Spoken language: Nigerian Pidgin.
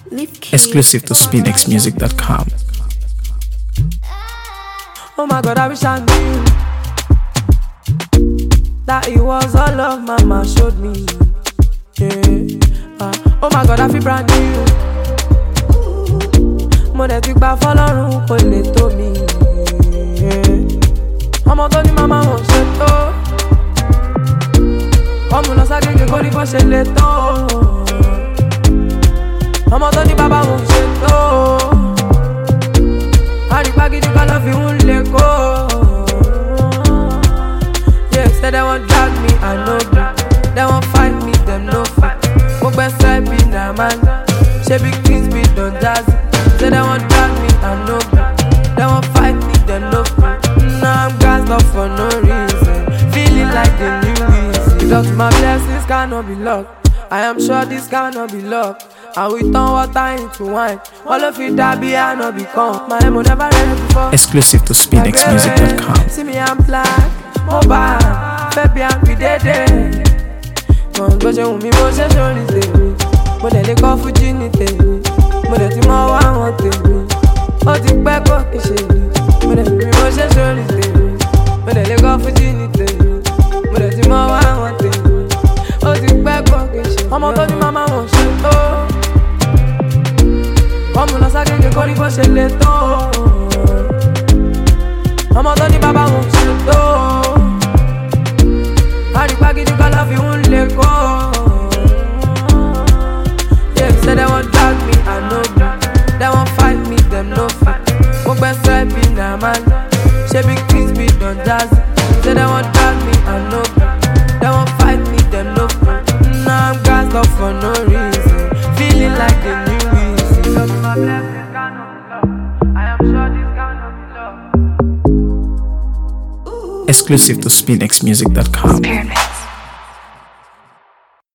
Exclusive to SpinXmusic.com. Oh my God, I wish I knew that it was all love mama showed me. Yeah. Oh my God, I feel brand new. Mo de ti gba fọ́lọ́run kò lè tó mi. Ọmọ tó ní mama wọ́n ṣe tó. Ọmọ lọ ságége kó ní bó ṣe lè tó. Ọmọ tó ní bàbá wọ́n ṣe tó. Àrígbá gidi kan lọ fi ń lè kó. Yeah, say they won't drag me, I know that. They won't fight me, them no fit. Mo gbẹ́sẹ̀ bí na man. Ṣé big things be don jazzy. Say they won't drag me, I know that. They won't fight me, them no fit. Now I'm gassed up for no reason. Feeling like the new reason. Because my blessings cannot be locked. I am sure this cannot be locked. And we turn water into wine. All of it that be I not become. My emo never read before. Exclusive to SpinXmusic.com. See me, I'm black, mobile, baby, I'm with it. Mo ṣe wù mí mo ṣe sórí tèmi. Mo dẹ̀ lè kọ́ fújì ní tèmi. Mo dẹ̀ ti mọ wá wọn tèmi. Ó ti pẹ́ kó kì í ṣe mi. Mo dẹ̀ fi mo ṣe sórí tèmi. Mo dẹ̀ lè kọ́ fújì ní tèmi. Mo dẹ̀ ti mọ wá wọn tèmi. Ó ti pẹ́ kó kì í ṣe mi. Ọmọ tó ní màmá wọn ṣe tó. Ọmọ lọ ságége kó ní bó ṣe lè tó. Ọmọ tó ní bàbá wọn ṣe tó. Àrígbá gidi kan lọ fi ń lè kó. Yeah, say they won't drag me, I know that. They won't fight me, them no fit. Mo gbẹ́sẹ̀ bí na man. Ṣé big things be don jazzy. Say they won't drag me, I know that. They won't fight me, them no fit. Now I'm gassed up for no reason. Feeling like the new reason. Because my blessings cannot be lost. I am sure this cannot be lost. Exclusive to SpinXmusic.com. Pyramids.